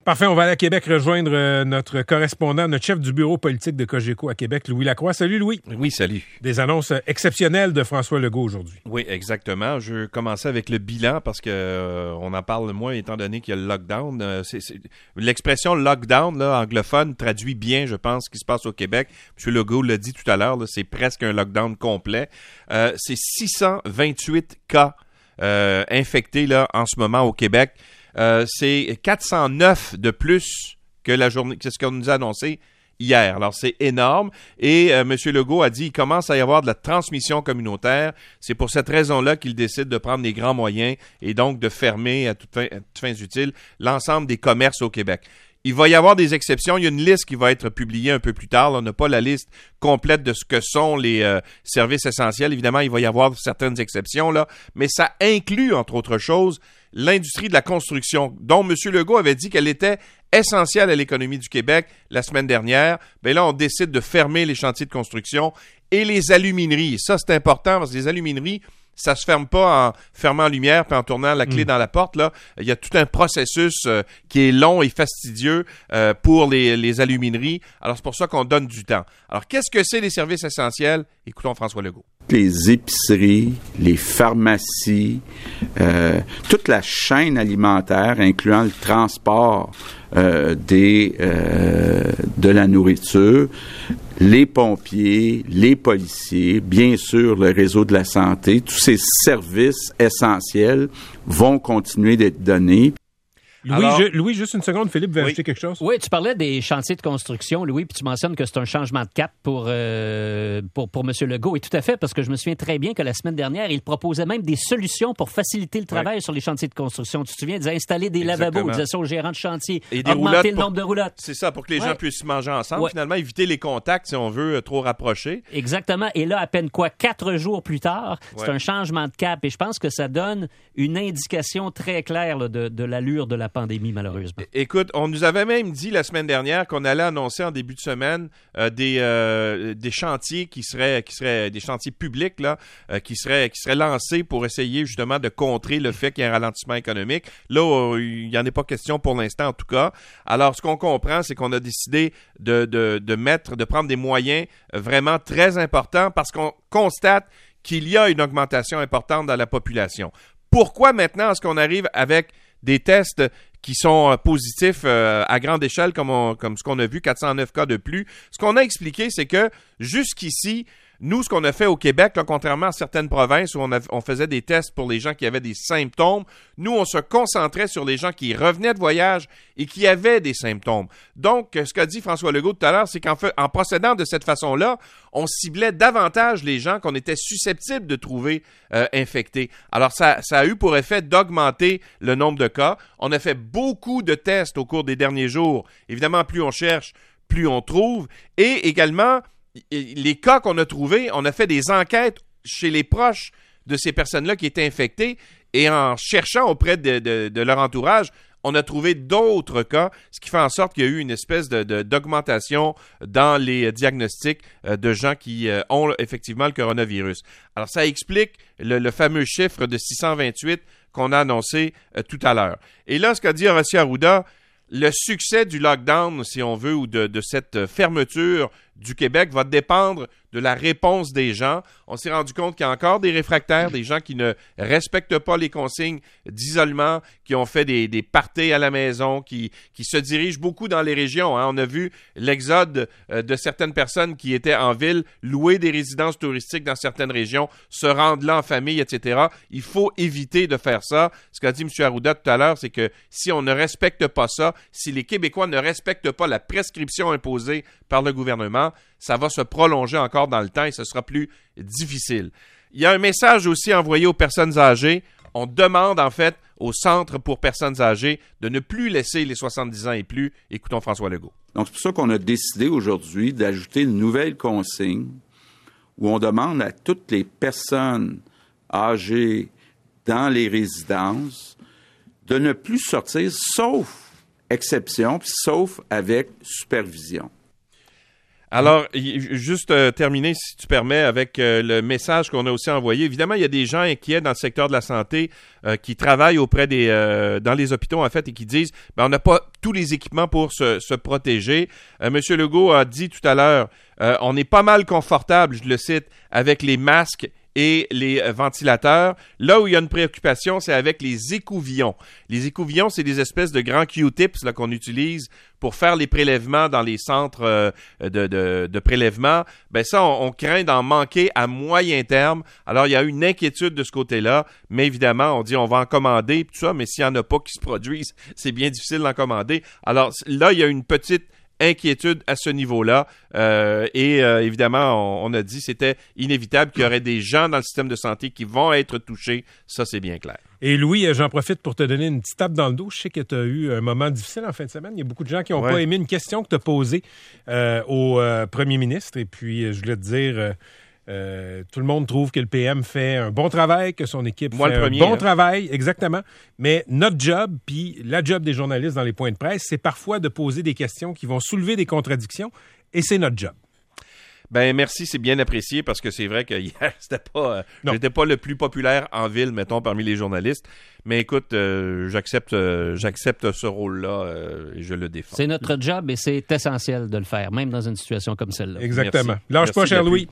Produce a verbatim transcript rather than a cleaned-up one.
Parfait, on va aller à Québec rejoindre euh, notre correspondant, notre chef du bureau politique de Cogeco à Québec, Louis Lacroix. Salut Louis. Oui, salut. Des annonces exceptionnelles de François Legault aujourd'hui. Oui, exactement. Je vais commencer avec le bilan parce que euh, on en parle moins étant donné qu'il y a le lockdown. Euh, c'est, c'est... L'expression lockdown là, anglophone traduit bien, je pense, ce qui se passe au Québec. M. Legault l'a dit tout à l'heure, là, c'est presque un lockdown complet. Euh, c'est six cent vingt-huit cas euh, infectés là, en ce moment au Québec. Euh, c'est quatre cent neuf de plus que la journée, c'est ce qu'on nous a annoncé hier. Alors, c'est énorme. Et euh, M. Legault a dit qu'il commence à y avoir de la transmission communautaire. C'est pour cette raison-là qu'il décide de prendre les grands moyens et donc de fermer à toutes fins, à toutes fins utiles l'ensemble des commerces au Québec. Il va y avoir des exceptions. Il y a une liste qui va être publiée un peu plus tard. Là, on n'a pas la liste complète de ce que sont les euh, services essentiels. Évidemment, il va y avoir certaines exceptions, là, mais ça inclut, entre autres choses, l'industrie de la construction, dont M. Legault avait dit qu'elle était essentielle à l'économie du Québec la semaine dernière. Bien là, on décide de fermer les chantiers de construction et les alumineries. Et ça, c'est important parce que les alumineries, ça se ferme pas en fermant la lumière puis en tournant la clé mmh. dans la porte. Là, il y a tout un processus euh, qui est long et fastidieux euh, pour les, les alumineries. Alors, c'est pour ça qu'on donne du temps. Alors, qu'est-ce que c'est les services essentiels? Écoutons François Legault. Les épiceries, les pharmacies, euh, toute la chaîne alimentaire, incluant le transport euh, des euh, de la nourriture, les pompiers, les policiers, bien sûr le réseau de la santé, tous ces services essentiels vont continuer d'être donnés. Louis, Alors, je, Louis, juste une seconde, Philippe veut oui. ajouter quelque chose? Oui, tu parlais des chantiers de construction, Louis, puis tu mentionnes que c'est un changement de cap pour, euh, pour, pour M. Legault. Et tout à fait, parce que je me souviens très bien que la semaine dernière, il proposait même des solutions pour faciliter le travail oui. sur les chantiers de construction. Tu te souviens, il disait installer des Exactement. lavabos, il disait ça aux gérants de chantier, et des augmenter le pour... nombre de roulottes. C'est ça, pour que les ouais. gens puissent manger ensemble, ouais. finalement, éviter les contacts si on veut trop rapprocher. Exactement. Et là, à peine quoi, quatre jours plus tard, ouais. c'est un changement de cap. Et je pense que ça donne une indication très claire là, de, de l'allure de la pandémie, malheureusement. Écoute, on nous avait même dit la semaine dernière qu'on allait annoncer en début de semaine euh, des, euh, des chantiers qui seraient, qui seraient des chantiers publics là, euh, qui seraient, qui seraient lancés pour essayer justement de contrer le fait qu'il y ait un ralentissement économique. Là, euh, il n'y en est pas question pour l'instant en tout cas. Alors, ce qu'on comprend, c'est qu'on a décidé de, de, de mettre, de prendre des moyens vraiment très importants parce qu'on constate qu'il y a une augmentation importante dans la population. Pourquoi maintenant est-ce qu'on arrive avec des tests qui sont euh, positifs euh, à grande échelle, comme, on, comme ce qu'on a vu, quatre cent neuf cas de plus. Ce qu'on a expliqué, c'est que jusqu'ici, nous, ce qu'on a fait au Québec, là, contrairement à certaines provinces où on, a, on faisait des tests pour les gens qui avaient des symptômes, nous, on se concentrait sur les gens qui revenaient de voyage et qui avaient des symptômes. Donc, ce qu'a dit François Legault tout à l'heure, c'est qu'en fait, en procédant de cette façon-là, on ciblait davantage les gens qu'on était susceptibles de trouver euh, infectés. Alors, ça, ça a eu pour effet d'augmenter le nombre de cas. On a fait beaucoup de tests au cours des derniers jours. Évidemment, plus on cherche, plus on trouve. Et également, les cas qu'on a trouvés, on a fait des enquêtes chez les proches de ces personnes-là qui étaient infectées et en cherchant auprès de, de, de leur entourage, on a trouvé d'autres cas, ce qui fait en sorte qu'il y a eu une espèce de, de, d'augmentation dans les diagnostics de gens qui ont effectivement le coronavirus. Alors, ça explique le, le fameux chiffre de six cent vingt-huit qu'on a annoncé euh, tout à l'heure. Et là, ce qu'a dit Horacio Arruda, le succès du lockdown, si on veut, ou de, de cette fermeture du Québec va dépendre de la réponse des gens. On s'est rendu compte qu'il y a encore des réfractaires, des gens qui ne respectent pas les consignes d'isolement, qui ont fait des, des parties à la maison, qui, qui se dirigent beaucoup dans les régions. Hein. On a vu l'exode euh, de certaines personnes qui étaient en ville, louer des résidences touristiques dans certaines régions, se rendre là en famille, et cetera. Il faut éviter de faire ça. Ce qu'a dit M. Arruda tout à l'heure, c'est que si on ne respecte pas ça, si les Québécois ne respectent pas la prescription imposée par le gouvernement, ça va se prolonger encore dans le temps et ce sera plus difficile. Il y a un message aussi envoyé aux personnes âgées. On demande en fait au Centre pour personnes âgées de ne plus laisser les soixante-dix ans et plus. Écoutons François Legault. Donc, c'est pour ça qu'on a décidé aujourd'hui d'ajouter une nouvelle consigne où on demande à toutes les personnes âgées dans les résidences de ne plus sortir, sauf exception, puis sauf avec supervision. Alors, y- juste euh, terminer, si tu permets, avec euh, le message qu'on a aussi envoyé. Évidemment, il y a des gens inquiets dans le secteur de la santé euh, qui travaillent auprès des euh, dans les hôpitaux, en fait, et qui disent ben, on n'a pas tous les équipements pour se, se protéger. Euh, Monsieur Legault a dit tout à l'heure, euh, on est pas mal confortable, je le cite, avec les masques et les euh, ventilateurs. Là où il y a une préoccupation, c'est avec les écouvillons. Les écouvillons, c'est des espèces de grands Q-tips là, qu'on utilise pour faire les prélèvements dans les centres euh, de, de, de prélèvement. Ben ça, on, on craint d'en manquer à moyen terme. Alors, il y a une inquiétude de ce côté-là, mais évidemment, on dit on va en commander, tout ça, mais s'il n'y en a pas qui se produisent, c'est bien difficile d'en commander. Alors, là, il y a une petite inquiétude à ce niveau-là. Euh, et euh, évidemment, on, on a dit que c'était inévitable qu'il y aurait des gens dans le système de santé qui vont être touchés. Ça, c'est bien clair. Et Louis, j'en profite pour te donner une petite tape dans le dos. Je sais que tu as eu un moment difficile en fin de semaine. Il y a beaucoup de gens qui n'ont Ouais. pas aimé une question que tu as posée euh, au euh, premier ministre. Et puis, je voulais te dire... Euh, Euh, tout le monde trouve que le P M fait un bon travail, que son équipe Moi, fait le premier, un bon hein. travail, exactement. Mais notre job, puis la job des journalistes dans les points de presse, c'est parfois de poser des questions qui vont soulever des contradictions, et c'est notre job. Ben merci, c'est bien apprécié parce que c'est vrai que hier, c'était pas, euh, Non. j'étais pas le plus populaire en ville, mettons, parmi les journalistes. Mais écoute, euh, j'accepte, euh, j'accepte ce rôle-là euh, et je le défends. C'est notre job et c'est essentiel de le faire, même dans une situation comme celle-là. Exactement. Merci. Lâche Merci pas, de cher l'appui. Louis.